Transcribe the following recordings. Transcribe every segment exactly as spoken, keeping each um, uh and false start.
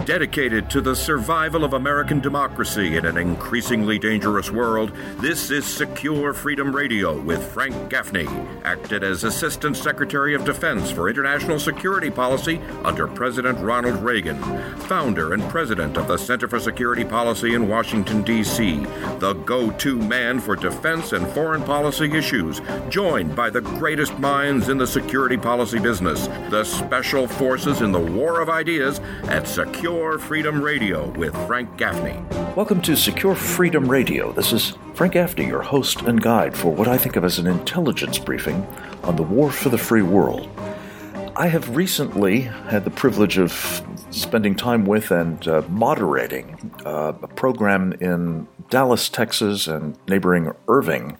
Dedicated to the survival of American democracy in an increasingly dangerous world, this is Secure Freedom Radio with Frank Gaffney, acted as Assistant Secretary of Defense for International Security Policy under President Ronald Reagan, founder and president of the Center for Security Policy in Washington, D C, the go-to man for defense and foreign policy issues, joined by the greatest minds in the security policy business, the special forces in the war of ideas at Secure Freedom Radio with Frank Gaffney. Welcome to Secure Freedom Radio. This is Frank Gaffney, your host and guide for what I think of as an intelligence briefing on the war for the free world. I have recently had the privilege of spending time with and uh, moderating uh, a program in Dallas, Texas, and neighboring Irving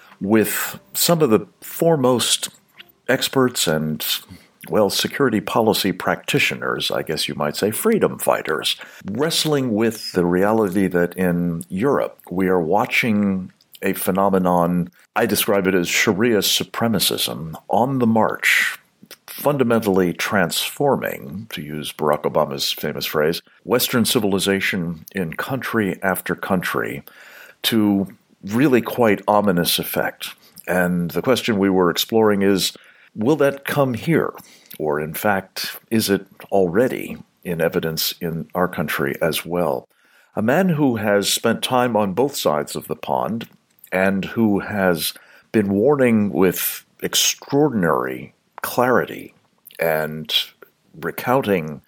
with some of the foremost experts and well, security policy practitioners, I guess you might say, freedom fighters, wrestling with the reality that in Europe we are watching a phenomenon, I describe it as Sharia supremacism, on the march, fundamentally transforming, to use Barack Obama's famous phrase, Western civilization in country after country to really quite ominous effect. And the question we were exploring is, will that come here? Or in fact, is it already in evidence in our country as well? A man who has spent time on both sides of the pond and who has been warning with extraordinary clarity and recounting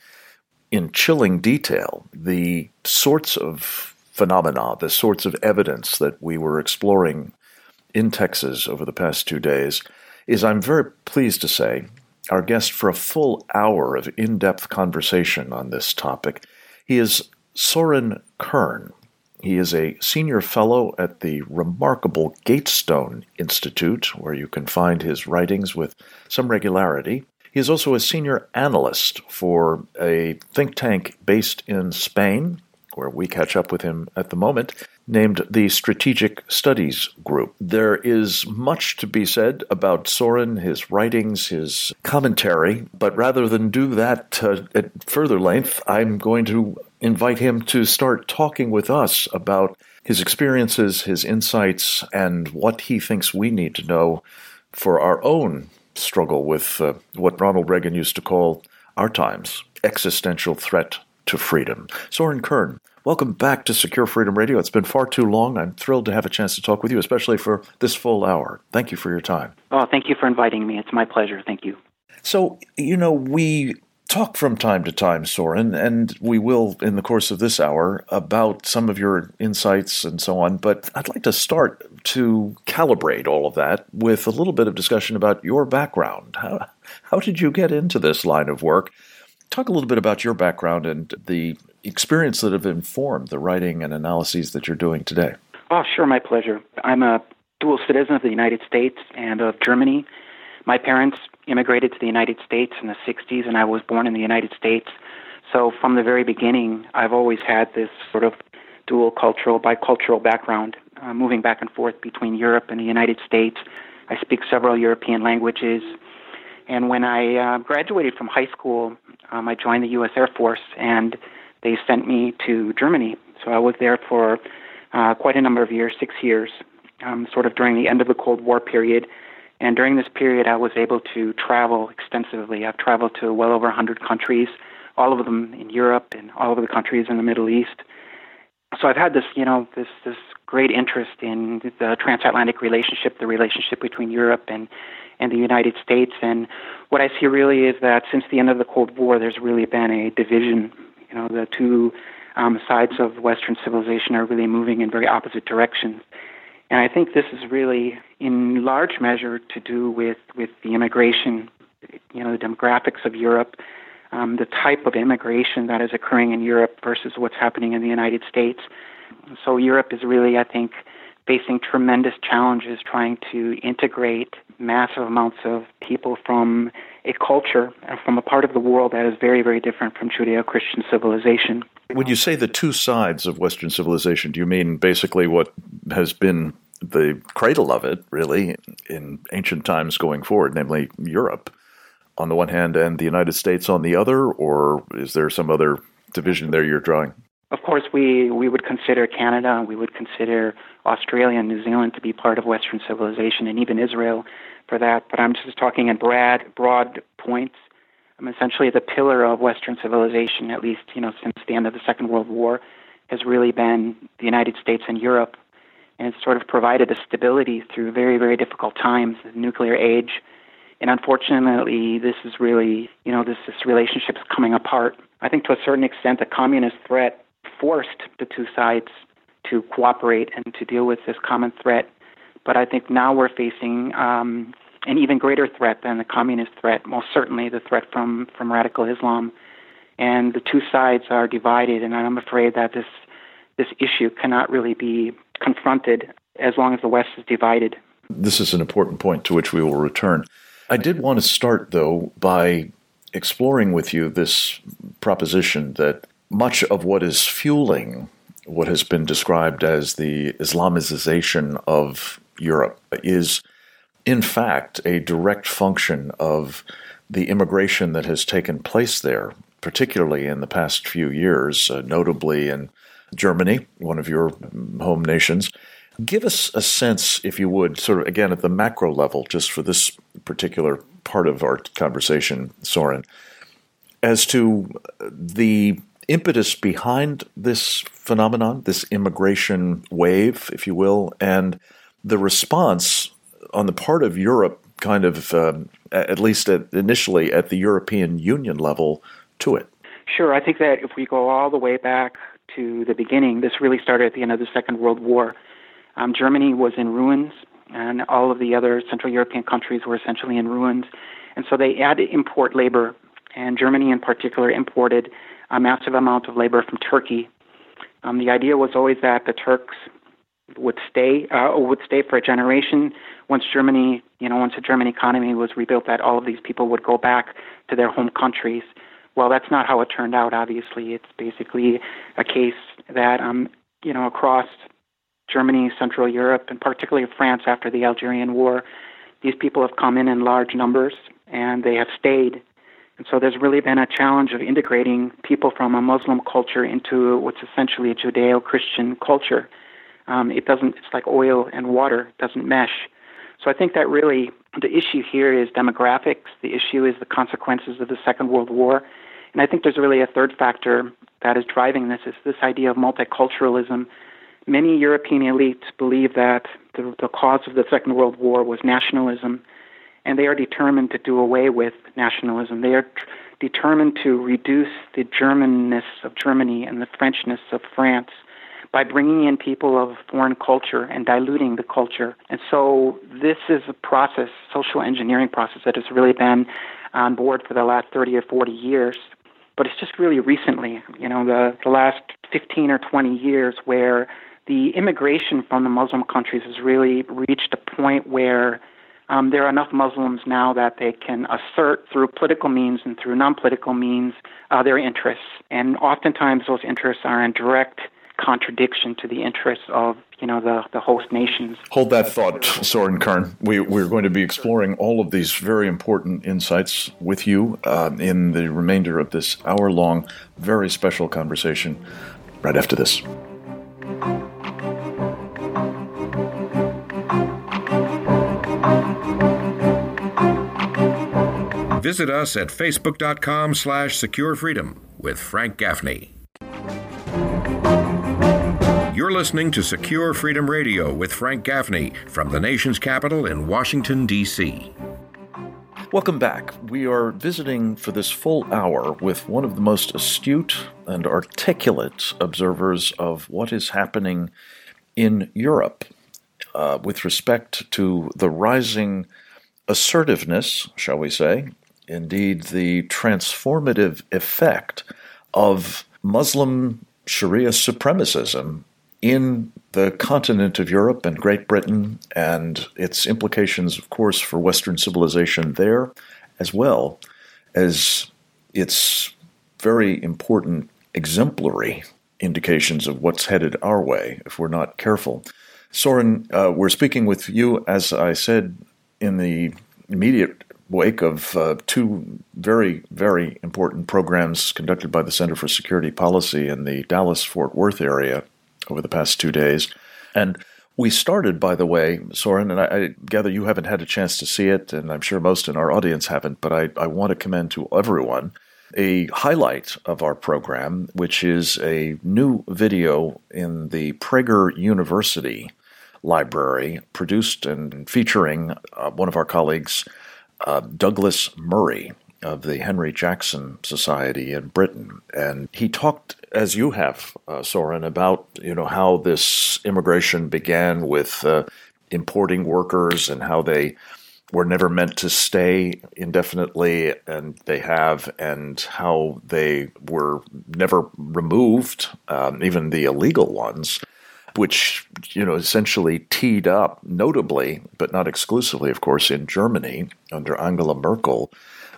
in chilling detail the sorts of phenomena, the sorts of evidence that we were exploring in Texas over the past two days, is, I'm very pleased to say, our guest for a full hour of in-depth conversation on this topic. He is Soren Kern. He is a senior fellow at the remarkable Gatestone Institute, where you can find his writings with some regularity. He is also a senior analyst for a think tank based in Spain, where we catch up with him at the moment, named the Strategic Studies Group. There is much to be said about Soren, his writings, his commentary, but rather than do that uh, at further length, I'm going to invite him to start talking with us about his experiences, his insights, and what he thinks we need to know for our own struggle with uh, what Ronald Reagan used to call our times, existential threat to freedom. Soren Kern, welcome back to Secure Freedom Radio. It's been far too long. I'm thrilled to have a chance to talk with you, especially for this full hour. Thank you for your time. Oh, thank you for inviting me. It's my pleasure. Thank you. So, you know, we talk from time to time, Soren, and we will in the course of this hour about some of your insights and so on, but I'd like to start to calibrate all of that with a little bit of discussion about your background. How, how did you get into this line of work? Talk a little bit about your background and the experience that have informed the writing and analyses that you're doing today. Oh, sure, my pleasure. I'm a dual citizen of the United States and of Germany. My parents immigrated to the United States in the sixties, and I was born in the United States. So from the very beginning, I've always had this sort of dual cultural, bicultural background, uh, moving back and forth between Europe and the United States. I speak several European languages. And when I uh, graduated from high school, um, I joined the U S Air Force, and they sent me to Germany. So I was there for uh, quite a number of years, six years, um, sort of during the end of the Cold War period. And during this period, I was able to travel extensively. I've traveled to well over one hundred countries, all of them in Europe and all of the countries in the Middle East. So I've had this, you know, this this great interest in the transatlantic relationship, the relationship between Europe and and the United States. And what I see really is that since the end of the Cold War, there's really been a division. You know, the two um, sides of Western civilization are really moving in very opposite directions. And I think this is really, in large measure, to do with, with the immigration, you know, the demographics of Europe, um, the type of immigration that is occurring in Europe versus what's happening in the United States. So Europe is really, I think, facing tremendous challenges trying to integrate massive amounts of people from a culture, from a part of the world that is very, very different from Judeo-Christian civilization. When you say the two sides of Western civilization, do you mean basically what has been the cradle of it, really, in ancient times going forward, namely Europe on the one hand and the United States on the other, or is there some other division there you're drawing? Of course, we, we would consider Canada, and we would consider Australia and New Zealand to be part of Western civilization, and even Israel for that. But I'm just talking in broad, broad points. I'm essentially the pillar of Western civilization, at least, you know, since the end of the Second World War, has really been the United States and Europe. And it's sort of provided a stability through very, very difficult times, the nuclear age. And unfortunately, this is really, you know, this, this relationship is coming apart. I think to a certain extent, the communist threat forced the two sides to cooperate and to deal with this common threat. But I think now we're facing um, an even greater threat than the communist threat, most certainly the threat from, from radical Islam. And the two sides are divided, and I'm afraid that this this issue cannot really be confronted as long as the West is divided. This is an important point to which we will return. I did want to start, though, by exploring with you this proposition that much of what is fueling what has been described as the Islamization of Europe is, in fact, a direct function of the immigration that has taken place there, particularly in the past few years, uh, notably in Germany, one of your home nations. Give us a sense, if you would, sort of, again, at the macro level, just for this particular part of our conversation, Soren, as to the impetus behind this phenomenon, this immigration wave, if you will, and the response on the part of Europe, kind of, um, at least at, initially at the European Union level, to it. Sure. I think that if we go all the way back to the beginning, this really started at the end of the Second World War. Um, Germany was in ruins, and all of the other Central European countries were essentially in ruins. And so they had to import labor, and Germany in particular imported a massive amount of labor from Turkey. Um, the idea was always that the Turks would stay uh, would stay for a generation. Once Germany, you know, once the German economy was rebuilt, that all of these people would go back to their home countries. Well, that's not how it turned out, obviously. It's basically a case that, um, you know, across Germany, Central Europe, and particularly France after the Algerian War, these people have come in in large numbers, and they have stayed. And so there's really been a challenge of integrating people from a Muslim culture into what's essentially a Judeo-Christian culture. Um, it doesn't, it's like oil and water, it doesn't mesh. So I think that really the issue here is demographics. The issue is the consequences of the Second World War. And I think there's really a third factor that is driving this, is this idea of multiculturalism. Many European elites believe that the, the cause of the Second World War was nationalism, and they are determined to do away with nationalism. They are tr- determined to reduce the Germanness of Germany and the Frenchness of France by bringing in people of foreign culture and diluting the culture. And so this is a process, social engineering process, that has really been on board for the last thirty or forty years. But it's just really recently, you know, the, the last fifteen or twenty years, where the immigration from the Muslim countries has really reached a point where um, there are enough Muslims now that they can assert through political means and through non-political means uh, their interests. And oftentimes those interests are in direct contradiction to the interests of, you know, the, the host nations. Hold that thought, Soren Kern. We, we're going to be exploring all of these very important insights with you uh, in the remainder of this hour-long, very special conversation right after this. Visit us at facebook.com slash secure freedom with Frank Gaffney. You're listening to Secure Freedom Radio with Frank Gaffney from the nation's capital in Washington, D C Welcome back. We are visiting for this full hour with one of the most astute and articulate observers of what is happening in Europe uh, with respect to the rising assertiveness, shall we say, indeed the transformative effect of Muslim Sharia supremacism in the continent of Europe and Great Britain, and its implications, of course, for Western civilization there, as well as its very important exemplary indications of what's headed our way if we're not careful. Soren, uh, we're speaking with you, as I said in the immediate wake of uh, two very, very important programs conducted by the Center for Security Policy in the Dallas-Fort Worth area over the past two days. And we started, by the way, Soren, and I, I gather you haven't had a chance to see it, and I'm sure most in our audience haven't, but I, I want to commend to everyone a highlight of our program, which is a new video in the Prager University library, produced and featuring uh, one of our colleagues, uh, Douglas Murray of the Henry Jackson Society in Britain. And he talked, as you have, uh, Soren, about you know how this immigration began with uh, importing workers and how they were never meant to stay indefinitely, and they have, and how they were never removed, um, even the illegal ones, which, you know, essentially teed up, notably, but not exclusively, of course, in Germany under Angela Merkel,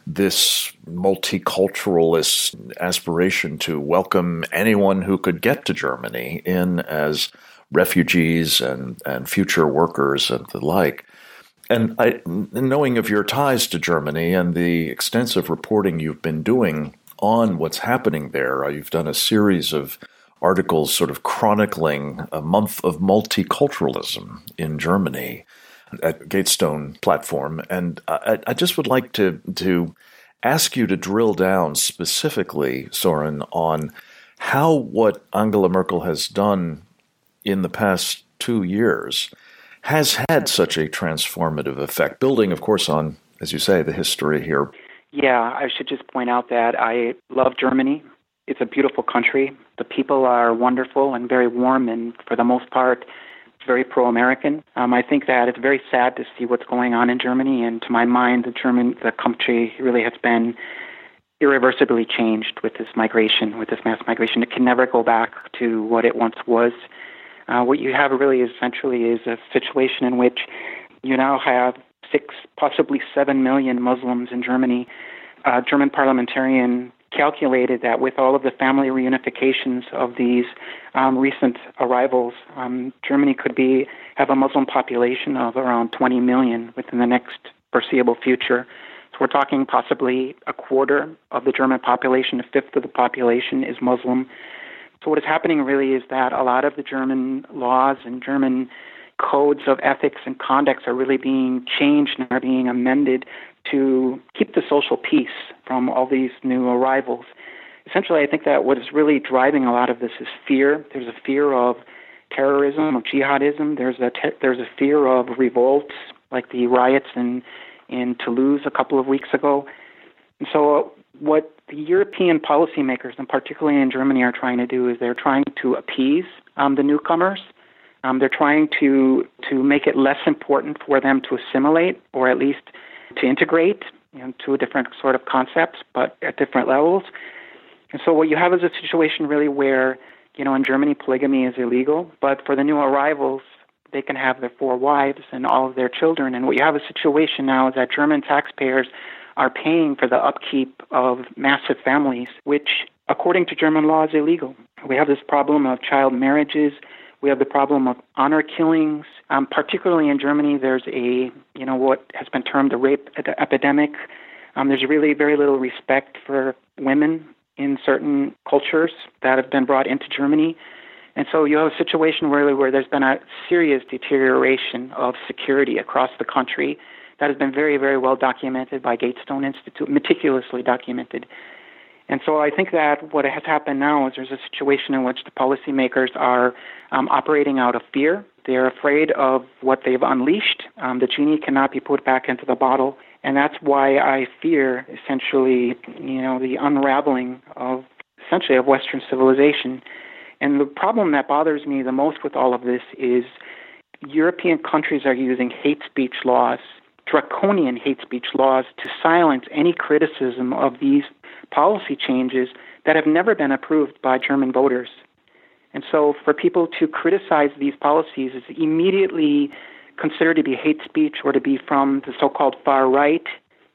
this multiculturalist aspiration to welcome anyone who could get to Germany in as refugees and, and future workers and the like. And I, knowing of your ties to Germany and the extensive reporting you've been doing on what's happening there, you've done a series of articles sort of chronicling a month of multiculturalism in Germany at Gatestone platform. And I, I just would like to, to ask you to drill down specifically, Soren, on how what Angela Merkel has done in the past two years has had such a transformative effect, building, of course, on, as you say, the history here. Yeah, I should just point out that I love Germany. It's a beautiful country. The people are wonderful and very warm, and for the most part, very pro-American. Um, I think that it's very sad to see what's going on in Germany, and to my mind, the German, the country really has been irreversibly changed with this migration, with this mass migration. It can never go back to what it once was. Uh, what you have really essentially is a situation in which you now have six, possibly seven million Muslims in Germany. A German parliamentarian calculated that with all of the family reunifications of these um, recent arrivals, um, Germany could be have a Muslim population of around twenty million within the next foreseeable future. So we're talking possibly a quarter of the German population, a fifth of the population is Muslim. So what is happening really is that a lot of the German laws and German codes of ethics and conducts are really being changed and are being amended to keep the social peace from all these new arrivals. Essentially, I think that what is really driving a lot of this is fear. There's a fear of terrorism, of jihadism. There's a te- there's a fear of revolts, like the riots in, in Toulouse a couple of weeks ago. And so what the European policymakers, and particularly in Germany, are trying to do is they're trying to appease um, the newcomers. Um, they're trying to to make it less important for them to assimilate, or at least to integrate, you know, to a different sort of concepts, but at different levels. And so what you have is a situation really where, you know, in Germany, polygamy is illegal, but for the new arrivals, they can have their four wives and all of their children. And what you have a situation now is that German taxpayers are paying for the upkeep of massive families, which, according to German law, is illegal. We have this problem of child marriages. We have the problem of honor killings. Um, particularly in Germany, there's a, you know, what has been termed a rape ed- epidemic. Um, there's really very little respect for women in certain cultures that have been brought into Germany. And so you have a situation really where there's been a serious deterioration of security across the country that has been very, very well documented by Gatestone Institute, meticulously documented. And so I think that what has happened now is there's a situation in which the policymakers are um, operating out of fear. They're afraid of what they've unleashed. Um, the genie cannot be put back into the bottle. And that's why I fear, essentially, you know, the unraveling of, essentially, of Western civilization. And the problem that bothers me the most with all of this is European countries are using hate speech laws, draconian hate speech laws, to silence any criticism of these policy changes that have never been approved by German voters. And so for people to criticize these policies is immediately considered to be hate speech or to be from the so-called far right.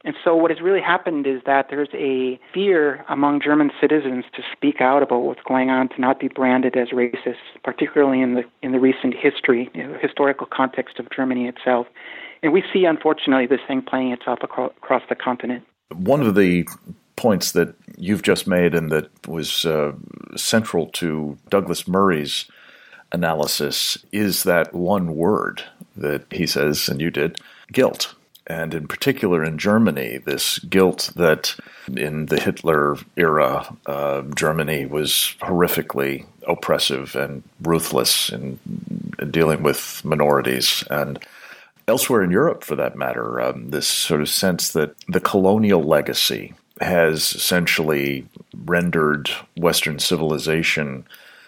And so what has really happened is that there's a fear among German citizens to speak out about what's going on, to not be branded as racist, particularly in the in the recent history, you know, historical context of Germany itself. And we see, unfortunately, this thing playing itself acro- across the continent. One of the points that you've just made and that was uh, central to Douglas Murray's analysis is that one word that he says, and you did, guilt. And in particular in Germany, this guilt that in the Hitler era, uh, Germany was horrifically oppressive and ruthless in, in dealing with minorities. And elsewhere in Europe, for that matter, um, this sort of sense that the colonial legacy has essentially rendered Western civilization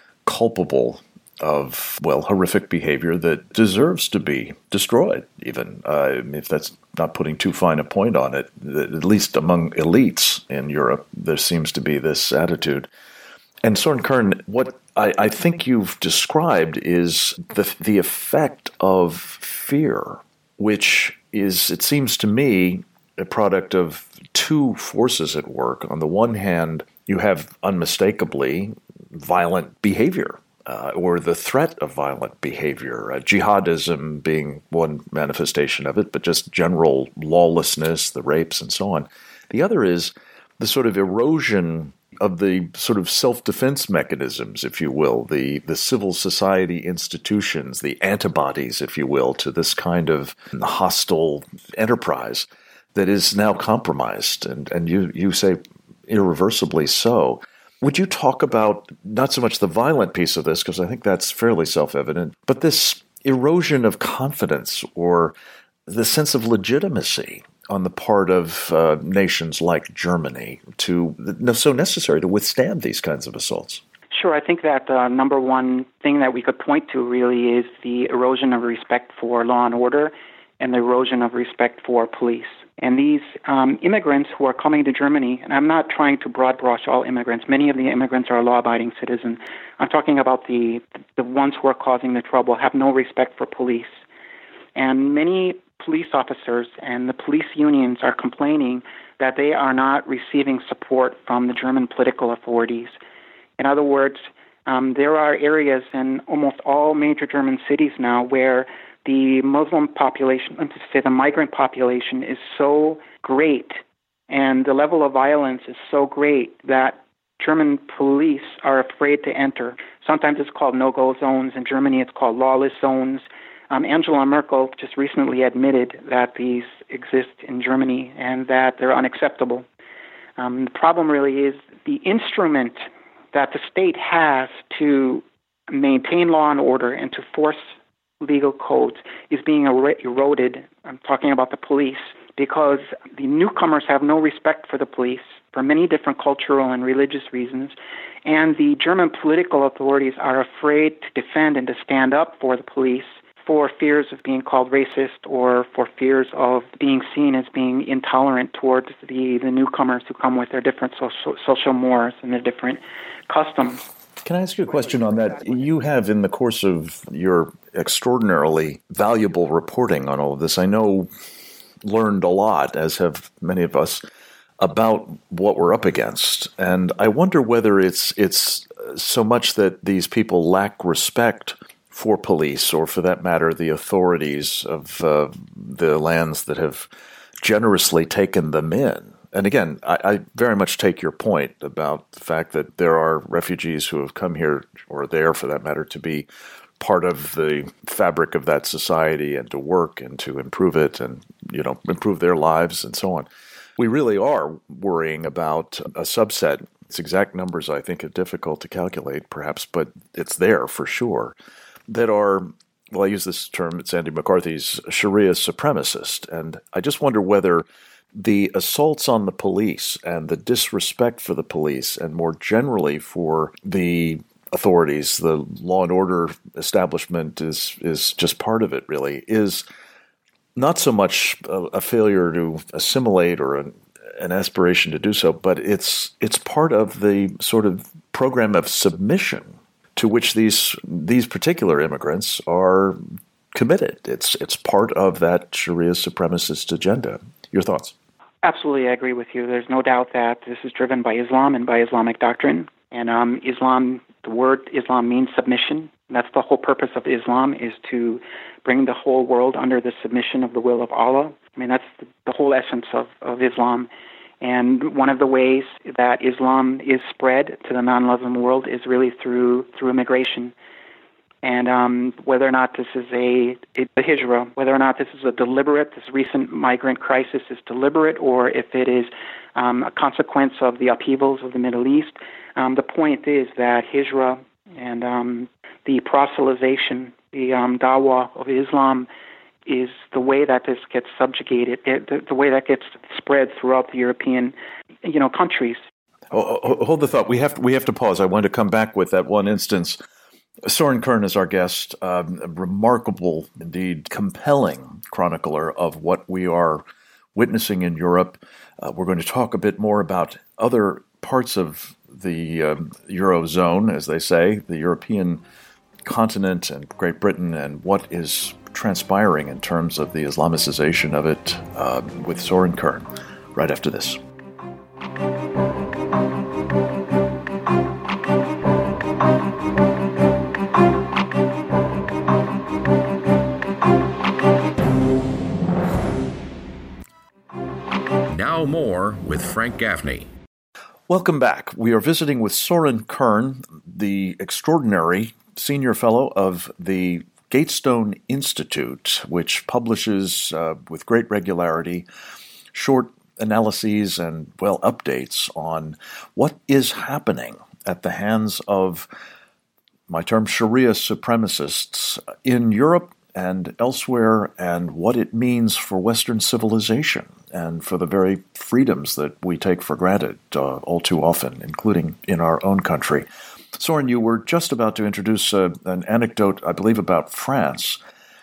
culpable of, well, horrific behavior that deserves to be destroyed, even. Uh, if that's not putting too fine a point on it, at least among elites in Europe, there seems to be this attitude. And Soren Kern, what I, I think you've described is the the effect of fear, which is, it seems to me, a product of two forces at work. On the one hand, you have unmistakably violent behavior, Uh, or the threat of violent behavior, uh, jihadism being one manifestation of it, but just general lawlessness, the rapes and so on. The other is the sort of erosion of the sort of self-defense mechanisms, if you will, the, the civil society institutions, the antibodies, if you will, to this kind of hostile enterprise that is now compromised, and, and you, you say irreversibly so. Would you talk about not so much the violent piece of this, because I think that's fairly self-evident, but this erosion of confidence or the sense of legitimacy on the part of uh, nations like Germany to so necessary to withstand these kinds of assaults? Sure. I think that the uh, number one thing that we could point to really is the erosion of respect for law and order and the erosion of respect for police. And these um, immigrants who are coming to Germany, and I'm not trying to broad brush all immigrants. Many of the immigrants are law-abiding citizens. I'm talking about the the ones who are causing the trouble, have no respect for police. And many police officers and the police unions are complaining that they are not receiving support from the German political authorities. In other words, um, there are areas in almost all major German cities now where the Muslim population, let's say the migrant population, is so great and the level of violence is so great that German police are afraid to enter. Sometimes it's called no-go zones. In Germany, it's called lawless zones. Um, Angela Merkel just recently admitted that these exist in Germany and that they're unacceptable. Um, the problem really is the instrument that the state has to maintain law and order and to force legal codes is being er- eroded. I'm talking about the police, because the newcomers have no respect for the police for many different cultural and religious reasons, and the German political authorities are afraid to defend and to stand up for the police for fears of being called racist or for fears of being seen as being intolerant towards the, the newcomers who come with their different social, social mores and their different customs. Can I ask you a question on that? You have, in the course of your extraordinarily valuable reporting on all of this, I know learned a lot, as have many of us, about what we're up against. And I wonder whether it's it's so much that these people lack respect for police, or for that matter, the authorities of uh, the lands that have generously taken them in. And again, I, I very much take your point about the fact that there are refugees who have come here, or there for that matter, to be part of the fabric of that society and to work and to improve it and, you know, improve their lives and so on. We really are worrying about a subset. Its exact numbers, I think, are difficult to calculate, perhaps, but it's there for sure, that are, well, I use this term, it's Andy McCarthy's Sharia supremacist. And I just wonder whether the assaults on the police and the disrespect for the police, and more generally for the authorities, the law and order establishment is is just part of it, really, is not so much a, a failure to assimilate or an, an aspiration to do so, but it's it's part of the sort of program of submission to which these these particular immigrants are committed. It's it's part of that Sharia supremacist agenda. Your thoughts? Absolutely, I agree with you. There's no doubt that this is driven by Islam and by Islamic doctrine. And um, Islam, the word Islam means submission. That's the whole purpose of Islam, is to bring the whole world under the submission of the will of Allah. I mean, that's the, the whole essence of, of Islam. And one of the ways that Islam is spread to the non-Muslim world is really through through immigration. And um, whether or not this is a, a, a hijra, whether or not this is a deliberate, this recent migrant crisis is deliberate, or if it is um, a consequence of the upheavals of the Middle East, um, the point is that hijra and um, the proselytization, the um, dawah of Islam is the way that this gets subjugated, it, the, the way that gets spread throughout the European, you know, countries. Oh, hold the thought. We have to, we have to pause. I want to come back with that one instance. Soren Kern is our guest, um, a remarkable, indeed compelling chronicler of what we are witnessing in Europe. Uh, we're going to talk a bit more about other parts of the um, Eurozone, as they say, the European continent and Great Britain, and what is transpiring in terms of the Islamicization of it uh, with Soren Kern right after this. Now more with Frank Gaffney. Welcome back. We are visiting with Soren Kern, the extraordinary senior fellow of the Gatestone Institute, which publishes uh, with great regularity short analyses and, well, updates on what is happening at the hands of, my term, Sharia supremacists in Europe and elsewhere, and what it means for Western civilization and for the very freedoms that we take for granted uh, all too often, including in our own country. Soren, you were just about to introduce uh, an anecdote, I believe, about France,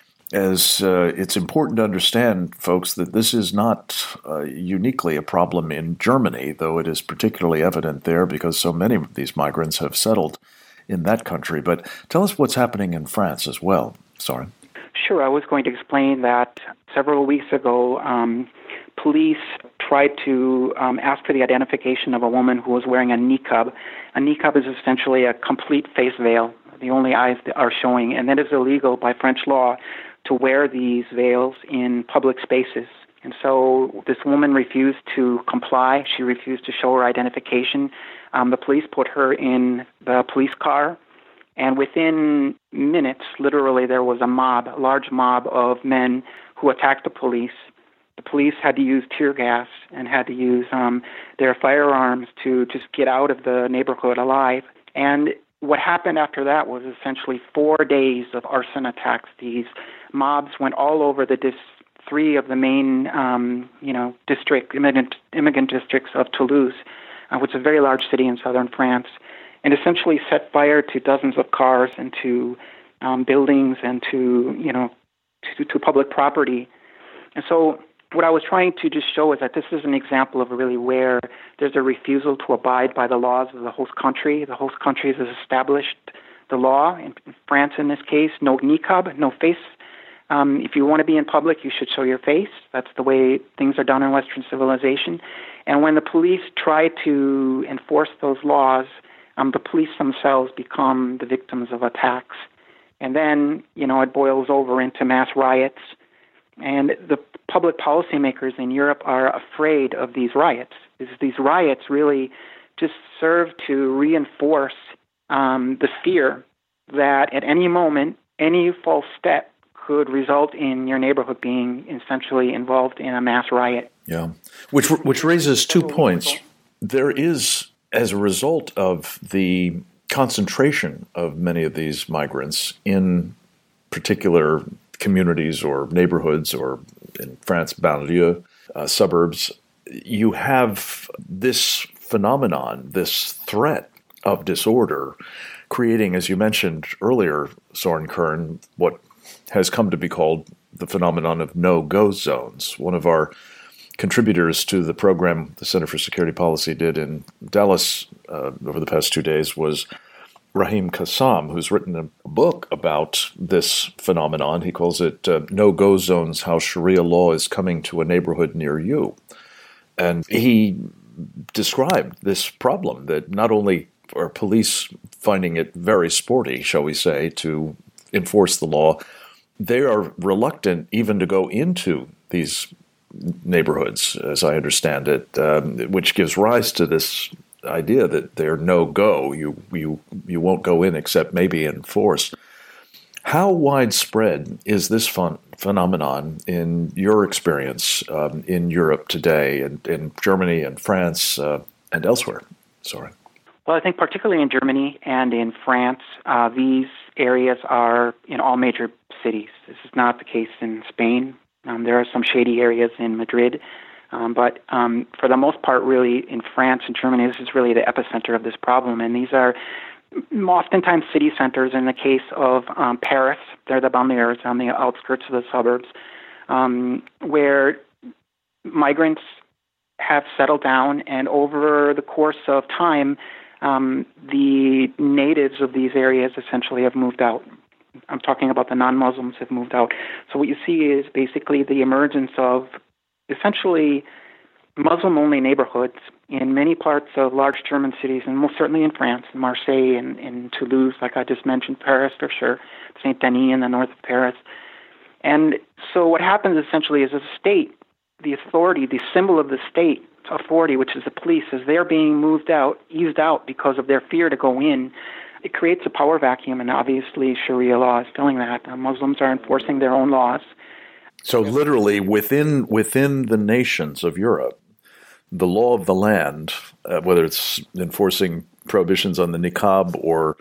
as uh, it's important to understand, folks, that this is not uh, uniquely a problem in Germany, though it is particularly evident there because so many of these migrants have settled in that country. But tell us what's happening in France as well, Soren. Sure. I was going to explain that several weeks ago, um, police tried to um, ask for the identification of a woman who was wearing a niqab. A niqab is essentially a complete face veil. The only eyes are showing, and that is illegal by French law to wear these veils in public spaces. And so this woman refused to comply. She refused to show her identification. Um, the police put her in the police car. And within minutes, literally, there was a mob, a large mob of men who attacked the police. The police had to use tear gas and had to use um, their firearms to just get out of the neighborhood alive. And what happened after that was essentially four days of arson attacks. These mobs went all over the dis- three of the main, um, you know, district immigrant, immigrant districts of Toulouse, uh, which is a very large city in southern France, and essentially set fire to dozens of cars and to um, buildings and to, you know, to, to public property. And so what I was trying to just show is that this is an example of really where there's a refusal to abide by the laws of the host country. The host country has established the law, in France in this case, no niqab, no face. Um, if you want to be in public, you should show your face. That's the way things are done in Western civilization. And when the police try to enforce those laws, Um, the police themselves become the victims of attacks. And then, you know, it boils over into mass riots. And the public policymakers in Europe are afraid of these riots. These riots really just serve to reinforce um, the fear that at any moment, any false step could result in your neighborhood being essentially involved in a mass riot. Yeah, which which raises two points. There is, as a result of the concentration of many of these migrants in particular communities or neighborhoods, or in France, banlieue, uh, suburbs, you have this phenomenon, this threat of disorder, creating, as you mentioned earlier, Soren Kern, what has come to be called the phenomenon of no-go zones. One of our contributors to the program the Center for Security Policy did in Dallas uh, over the past two days was Rahim Kassam, who's written a book about this phenomenon. He calls it uh, No-Go Zones, How Sharia Law is Coming to a Neighborhood Near You. And he described this problem that not only are police finding it very sporty, shall we say, to enforce the law, they are reluctant even to go into these neighborhoods, as I understand it, um, which gives rise to this idea that they're no-go. You, you, you won't go in except maybe in force. How widespread is this fun, phenomenon in your experience um, in Europe today, and in Germany and France uh, and elsewhere? Sorry. Well, I think particularly in Germany and in France, uh, these areas are in all major cities. This is not the case in Spain. Um, there are some shady areas in Madrid. Um, but um, for the most part, really, in France and Germany, this is really the epicenter of this problem. And these are oftentimes city centers. In the case of um, Paris, they're the banlieues on the outskirts of the suburbs, um, where migrants have settled down, and over the course of time, um, the natives of these areas essentially have moved out. I'm talking about the non-Muslims have moved out. So what you see is basically the emergence of essentially Muslim-only neighborhoods in many parts of large German cities, and most certainly in France, in Marseille and in Toulouse, like I just mentioned, Paris for sure, Saint-Denis in the north of Paris. And so what happens essentially is a state, the authority, the symbol of the state authority, which is the police, as they're being moved out, eased out because of their fear to go in, it creates a power vacuum, and obviously Sharia law is filling that. Uh, Muslims are enforcing their own laws. So literally within within the nations of Europe, the law of the land, uh, whether it's enforcing prohibitions on the niqab or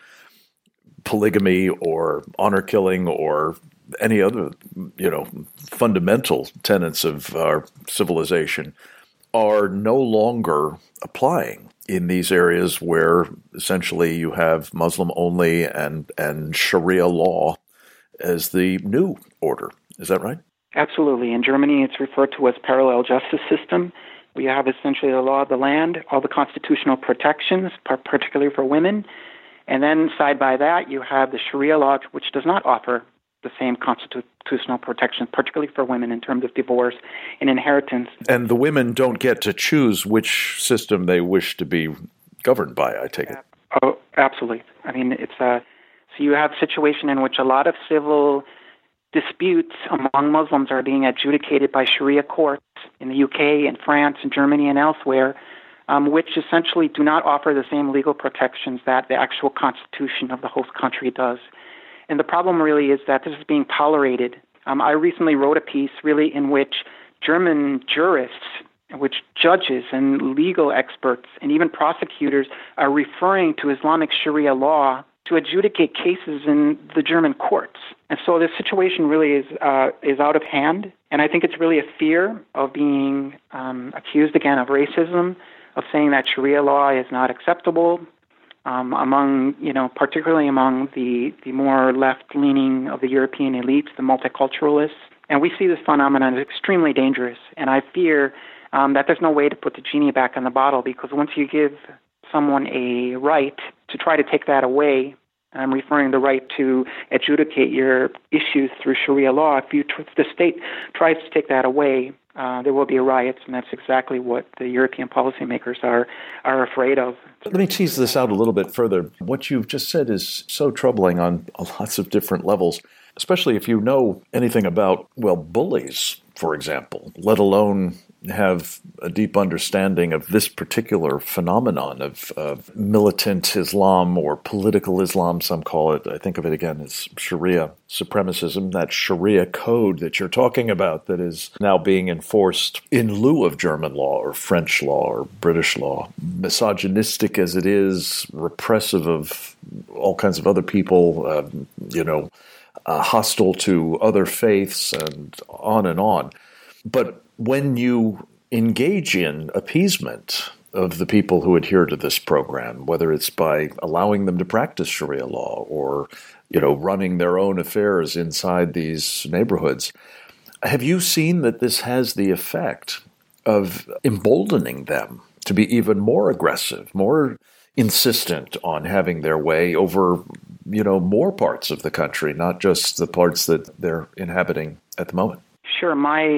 polygamy or honor killing or any other, you know, fundamental tenets of our civilization, are no longer applying in these areas where essentially you have Muslim only and, and Sharia law as the new order. Is that right? Absolutely. In Germany, it's referred to as parallel justice system. We have essentially the law of the land, all the constitutional protections, particularly for women. And then side by that, you have the Sharia law, which does not offer the same constitutional protection, particularly for women in terms of divorce and inheritance. And the women don't get to choose which system they wish to be governed by, I take it. Oh, absolutely. I mean, it's a, so you have a situation in which a lot of civil disputes among Muslims are being adjudicated by Sharia courts in the U K and France and Germany and elsewhere, um, which essentially do not offer the same legal protections that the actual constitution of the host country does. And the problem really is that this is being tolerated. Um, I recently wrote a piece really in which German jurists, which judges and legal experts and even prosecutors are referring to Islamic Sharia law to adjudicate cases in the German courts. And so this situation really is uh, is out of hand. And I think it's really a fear of being um, accused again of racism, of saying that Sharia law is not acceptable, Um, among, you know, particularly among the, the more left-leaning of the European elites, the multiculturalists. And we see this phenomenon as extremely dangerous. And I fear um, that there's no way to put the genie back in the bottle, because once you give someone a right to try to take that away, and I'm referring the right to adjudicate your issues through Sharia law, if, you, if the state tries to take that away, Uh, there will be riots, and that's exactly what the European policymakers are are afraid of. Let me tease this out a little bit further. What you've just said is so troubling on lots of different levels, especially if you know anything about, well, bullies, for example, let alone have a deep understanding of this particular phenomenon of, of militant Islam or political Islam, some call it. I think of it again as Sharia supremacism, that Sharia code that you're talking about that is now being enforced in lieu of German law or French law or British law. Misogynistic as it is, repressive of all kinds of other people, uh, you know, uh, hostile to other faiths and on and on. But when you engage in appeasement of the people who adhere to this program, whether it's by allowing them to practice Sharia law or, you know, running their own affairs inside these neighborhoods, have you seen that this has the effect of emboldening them to be even more aggressive, more insistent on having their way over, you know, more parts of the country, not just the parts that they're inhabiting at the moment? Sure. My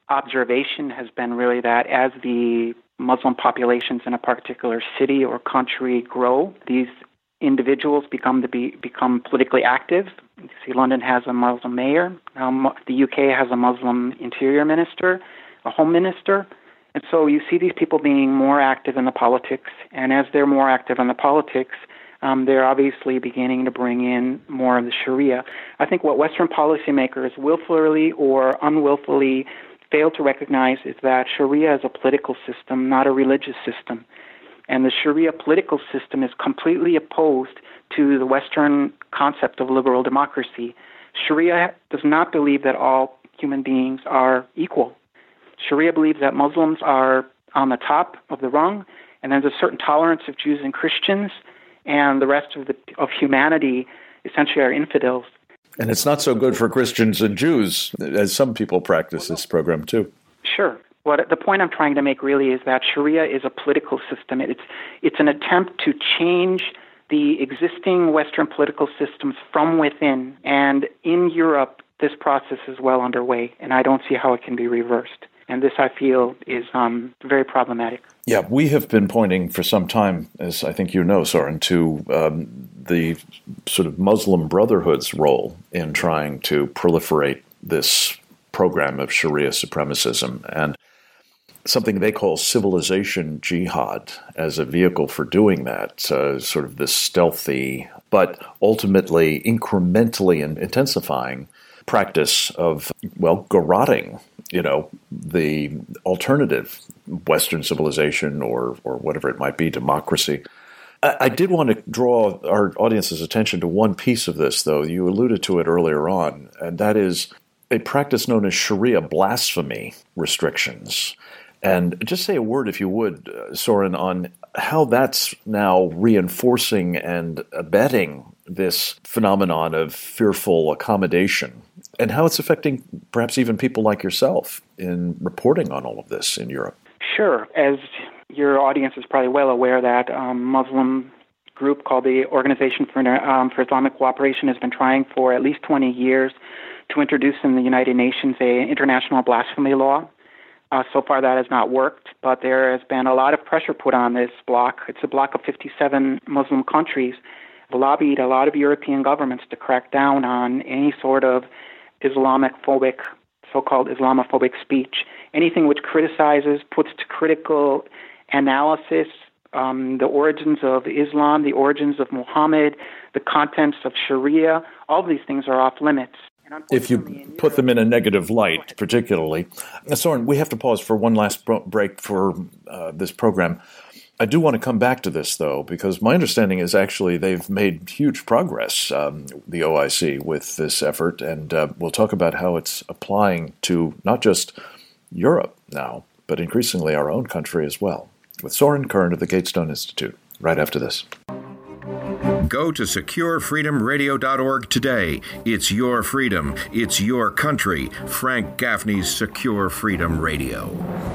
observation has been really that as the Muslim populations in a particular city or country grow, these individuals become to be become politically active. You see, London has a Muslim mayor. Um, the U K has a Muslim interior minister, a home minister. And so you see these people being more active in the politics. And as they're more active in the politics, um, they're obviously beginning to bring in more of the Sharia. I think what Western policymakers willfully or unwillfully fail to recognize is that Sharia is a political system, not a religious system. And the Sharia political system is completely opposed to the Western concept of liberal democracy. Sharia does not believe that all human beings are equal. Sharia believes that Muslims are on the top of the rung, and there's a certain tolerance of Jews and Christians, and the rest of the of humanity essentially are infidels. And it's not so good for Christians and Jews, as some people practice this program too. Sure. What the point I'm trying to make really is that Sharia is a political system. It's it's an attempt to change the existing Western political systems from within. And in Europe, this process is well underway, and I don't see how it can be reversed. And this, I feel, is um, very problematic. Yeah, we have been pointing for some time, as I think you know, Soren, to um, the sort of Muslim Brotherhood's role in trying to proliferate this program of Sharia supremacism and something they call civilization jihad as a vehicle for doing that, uh, sort of this stealthy but ultimately incrementally and intensifying practice of, well, garroting, you know, the alternative Western civilization or or whatever it might be, democracy. I, I did want to draw our audience's attention to one piece of this, though. You alluded to it earlier on, and that is a practice known as Sharia blasphemy restrictions. And just say a word, if you would, uh, Soren, on how that's now reinforcing and abetting this phenomenon of fearful accommodation, and how it's affecting perhaps even people like yourself in reporting on all of this in Europe. Sure. As your audience is probably well aware, that um, Muslim group called the Organization for, um, for Islamic Cooperation has been trying for at least twenty years to introduce in the United Nations a international blasphemy law. Uh, so far that has not worked, but there has been a lot of pressure put on this bloc. It's a bloc of fifty-seven Muslim countries. Have lobbied a lot of European governments to crack down on any sort of Islamophobic, so-called Islamophobic speech. Anything which criticizes, puts to critical analysis um, the origins of Islam, the origins of Muhammad, the contents of Sharia. All of these things are off limits. If you put them in a negative light, particularly. Soren, we have to pause for one last break for uh, this program. I do want to come back to this, though, because my understanding is actually they've made huge progress, um, the O I C, with this effort, and uh, we'll talk about how it's applying to not just Europe now, but increasingly our own country as well, with Soren Kern of the Gatestone Institute, right after this. Go to secure freedom radio dot org today. It's your freedom. It's your country. Frank Gaffney's Secure Freedom Radio.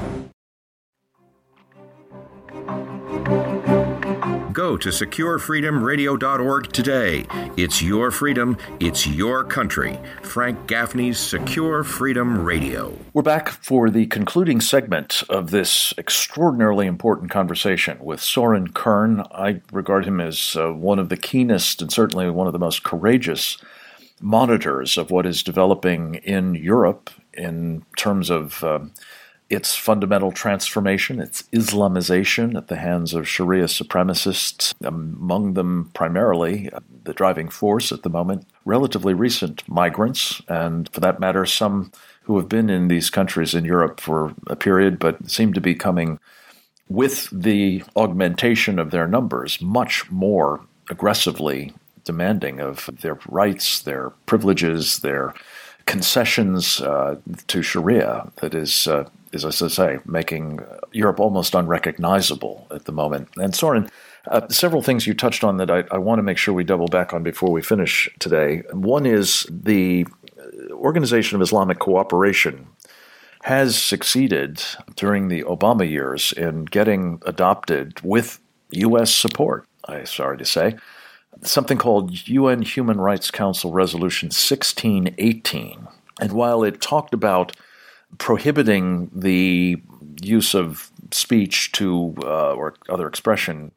Go to secure freedom radio dot org today. It's your freedom. It's your country. Frank Gaffney's Secure Freedom Radio. We're back for the concluding segment of this extraordinarily important conversation with Soren Kern. I regard him as uh, one of the keenest and certainly one of the most courageous monitors of what is developing in Europe in terms of uh, its fundamental transformation, its Islamization at the hands of Sharia supremacists, among them primarily uh, the driving force at the moment, relatively recent migrants, and for that matter, some who have been in these countries in Europe for a period but seem to be coming with the augmentation of their numbers much more aggressively demanding of their rights, their privileges, their concessions uh, to Sharia that is, uh, is, as I say, making Europe almost unrecognizable at the moment. And Soren, uh, several things you touched on that I, I want to make sure we double back on before we finish today. One is the Organization of Islamic Cooperation has succeeded during the Obama years in getting adopted with U S support, I'm sorry to say, something called U N Human Rights Council Resolution sixteen eighteen. And while it talked about prohibiting the use of speech to uh, or other expression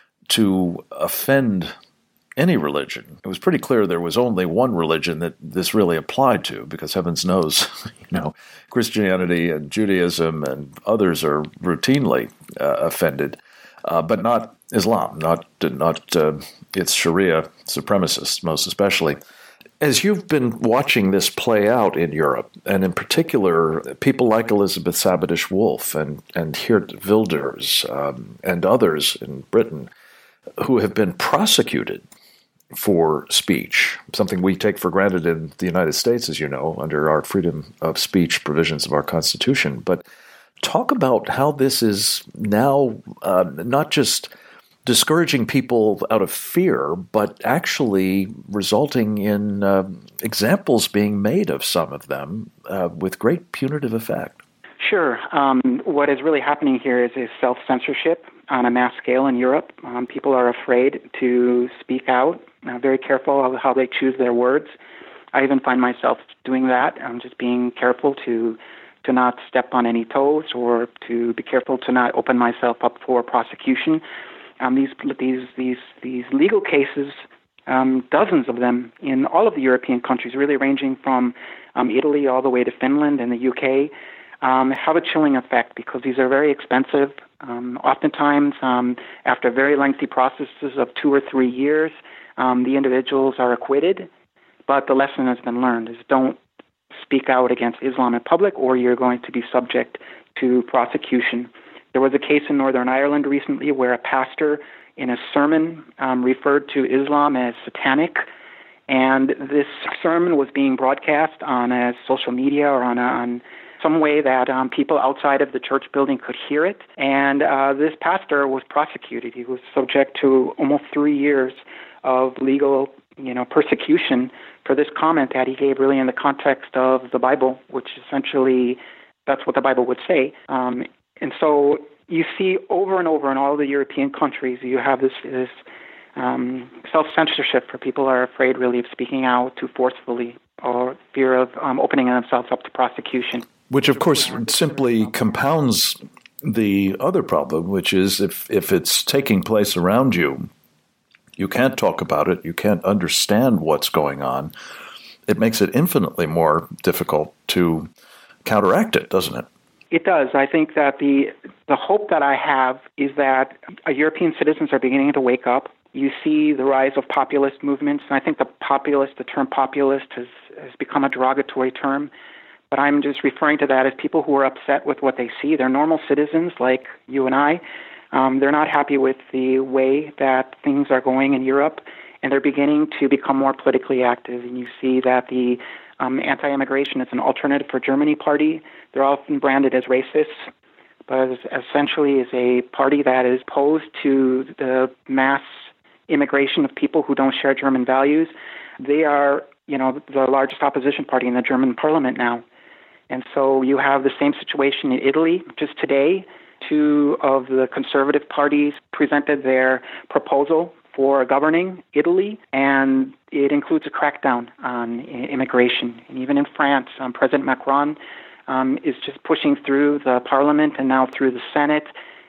to offend any religion. It was pretty clear there was only one religion that this really applied to, because heavens knows, you know, Christianity and Judaism and others are routinely uh, offended, uh, but not Islam, not not uh, its Sharia supremacists, most especially. As you've been watching this play out in Europe, and in particular, people like Elizabeth Sabatish-Wolff and, and Geert Wilders um, and others in Britain who have been prosecuted for speech, something we take for granted in the United States, as you know, under our freedom of speech provisions of our Constitution. But talk about how this is now uh, not just discouraging people out of fear, but actually resulting in uh, examples being made of some of them uh, with great punitive effect. Sure. Um, what is really happening here is a self-censorship on a mass scale in Europe. Um, people are afraid to speak out, uh, very careful of how they choose their words. I even find myself doing that. I'm just being careful to to not step on any toes, or to be careful to not open myself up for prosecution. Um, these these these these legal cases, um, dozens of them in all of the European countries, really ranging from um, Italy all the way to Finland and the U K, um, have a chilling effect because these are very expensive. Um, oftentimes, um, after very lengthy processes of two or three years, um, the individuals are acquitted. But the lesson has been learned: is don't speak out against Islam in public, or you're going to be subject to prosecution. There was a case in Northern Ireland recently where a pastor in a sermon um, referred to Islam as satanic, and this sermon was being broadcast on a social media or on, a, on some way that um, people outside of the church building could hear it. And uh, this pastor was prosecuted. He was subject to almost three years of legal, you know, persecution for this comment that he gave, really in the context of the Bible, which essentially that's what the Bible would say. Um, And so you see over and over in all the European countries, you have this, this um, self-censorship for people are afraid really of speaking out too forcefully, or fear of um, opening themselves up to prosecution. Which, of course, simply compounds the other problem, which is if, if it's taking place around you, you can't talk about it, you can't understand what's going on. It makes it infinitely more difficult to counteract it, doesn't it? It does. I think that the the hope that I have is that European citizens are beginning to wake up. You see the rise of populist movements, and I think the populist, the term populist has, has become a derogatory term, but I'm just referring to that as people who are upset with what they see. They're normal citizens like you and I. Um, they're not happy with the way that things are going in Europe, and they're beginning to become more politically active. And you see that the um, anti-immigration is an alternative for Germany party. They're often branded as racists, but essentially is a party that is opposed to the mass immigration of people who don't share German values. They are, you know, the largest opposition party in the German parliament now. And so you have the same situation in Italy. Just today, two of the conservative parties presented their proposal for governing Italy, and it includes a crackdown on immigration. And even in France, um, President Macron um, is just pushing through the parliament and now through the Senate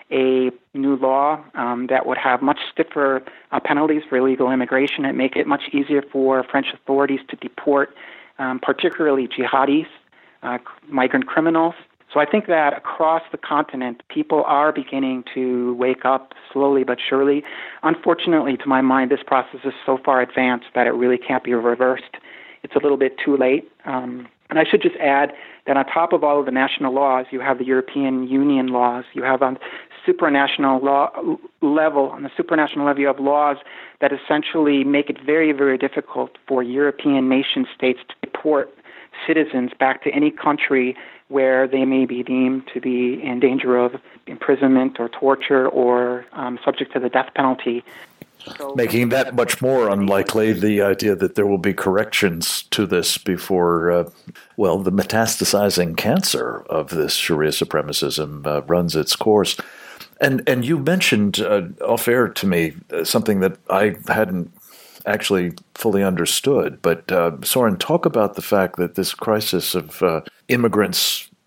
a new law um, that would have much stiffer uh, penalties for illegal immigration and make it much easier for French authorities to deport um, particularly jihadis, uh, migrant criminals. So I think that across the continent, people are beginning to wake up slowly but surely. Unfortunately, to my mind, this process is so far advanced that it really can't be reversed. It's a little bit too late. Um, and I should just add that on top of all of the national laws, you have the European Union laws. You have on supranational law level, on the supranational level, you have laws that essentially make it very, very difficult for European nation states to deport citizens back to any country where they may be deemed to be in danger of imprisonment or torture or um, subject to the death penalty. So, making that much more unlikely, the idea that there will be corrections to this before, uh, well, the metastasizing cancer of this Sharia supremacism uh, runs its course. And and you mentioned uh, off-air to me uh, something that I hadn't actually fully understood. But uh, Soren, talk about the fact that this crisis of uh, immigrants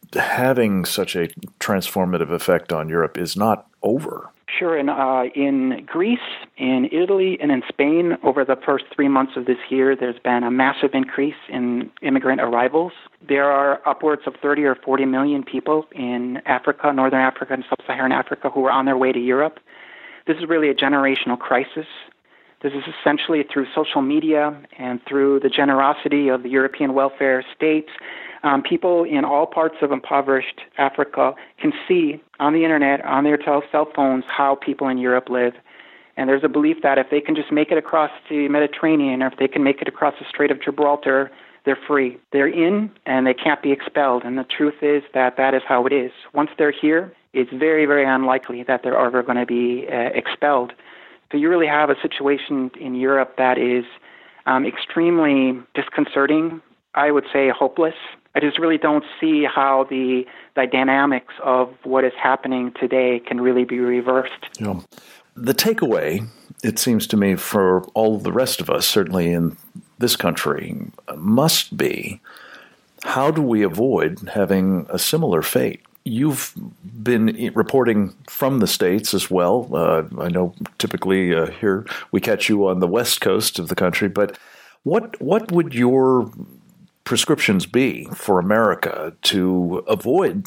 having such a transformative effect on Europe is not over. Sure. And uh, in Greece, in Italy, and in Spain, over the first three months of this year, there's been a massive increase in immigrant arrivals. There are upwards of thirty or forty million people in Africa, Northern Africa, and Sub-Saharan Africa who are on their way to Europe. This is really a generational crisis. This is essentially through social media and through the generosity of the European welfare states. Um, people in all parts of impoverished Africa can see on the internet, on their tel- cell phones, how people in Europe live. And there's a belief that if they can just make it across the Mediterranean, or if they can make it across the Strait of Gibraltar, they're free. They're in, and they can't be expelled. And the truth is that that is how it is. Once they're here, it's very, very unlikely that they're ever going to be uh, expelled. So you really have a situation in Europe that is um, extremely disconcerting, I would say hopeless. I just really don't see how the, the dynamics of what is happening today can really be reversed. Yeah. The takeaway, it seems to me, for all of the rest of us, certainly in this country, must be, how do we avoid having a similar fate? You've been reporting from the States as well. Uh, I know typically uh, here we catch you on the west coast of the country, but what what would your prescriptions be for America to avoid,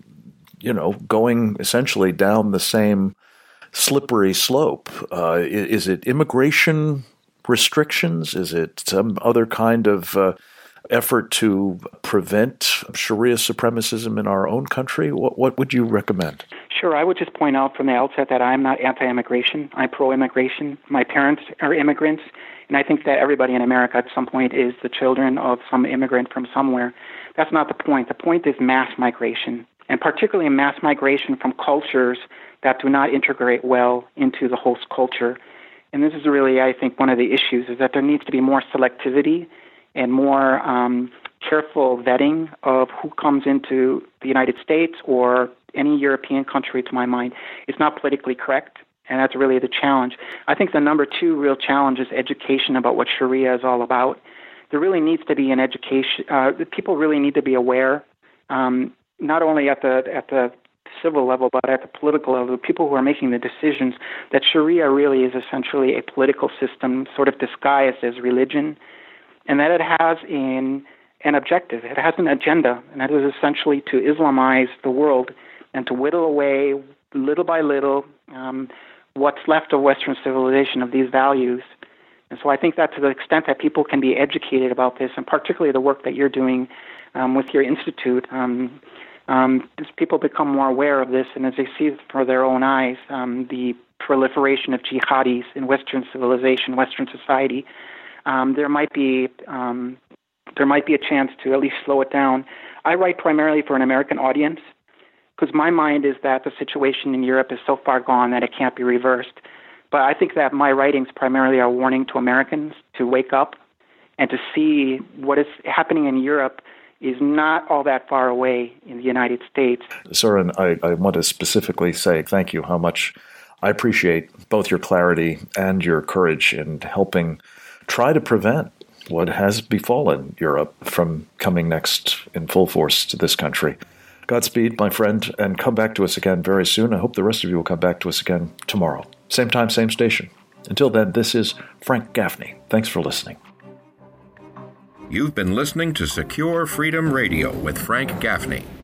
you know, going essentially down the same slippery slope? Uh, is it immigration restrictions? Is it some other kind of uh, effort to prevent Sharia supremacism in our own country? What, what would you recommend? Sure. I would just point out from the outset that I'm not anti-immigration. I'm pro-immigration. My parents are immigrants, and I think that everybody in America at some point is the children of some immigrant from somewhere. That's not the point. The point is mass migration, and particularly mass migration from cultures that do not integrate well into the host culture. And this is really, I think, one of the issues, is that there needs to be more selectivity and more um, careful vetting of who comes into the United States or any European country, to my mind. It's not politically correct, and that's really the challenge. I think the number two real challenge is education about what Sharia is all about. There really needs to be an education. Uh, people really need to be aware, um, not only at the at the civil level, but at the political level, the people who are making the decisions, that Sharia really is essentially a political system sort of disguised as religion, and that it has in an objective. It has an agenda, and that is essentially to Islamize the world and to whittle away, little by little, um, what's left of Western civilization, of these values. And so I think that to the extent that people can be educated about this, and particularly the work that you're doing um, with your institute, um, um, as people become more aware of this, and as they see for their own eyes um, the proliferation of jihadis in Western civilization, Western society, um, there might be um, there might be a chance to at least slow it down. I write primarily for an American audience, because my mind is that the situation in Europe is so far gone that it can't be reversed. But I think that my writings primarily are a warning to Americans to wake up and to see what is happening in Europe is not all that far away in the United States. Soren, I, I want to specifically say thank you, how much I appreciate both your clarity and your courage in helping try to prevent what has befallen Europe from coming next in full force to this country. Godspeed, my friend, and come back to us again very soon. I hope the rest of you will come back to us again tomorrow. Same time, same station. Until then, this is Frank Gaffney. Thanks for listening. You've been listening to Secure Freedom Radio with Frank Gaffney.